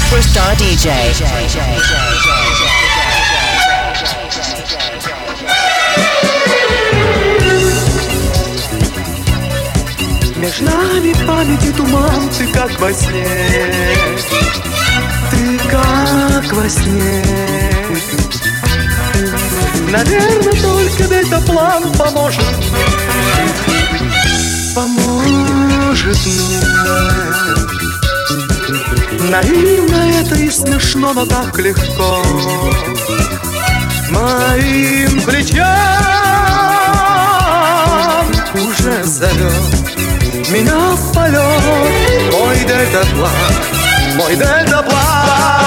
Superstar DJ. Между нами памяти туман, ты как во сне, ты как во сне. Наверное, только дельтаплан поможет мне. Наивно это и смешно, но так легко моим плечам уже зовет меня в полет мой дельтаплан, мой дельтаплан.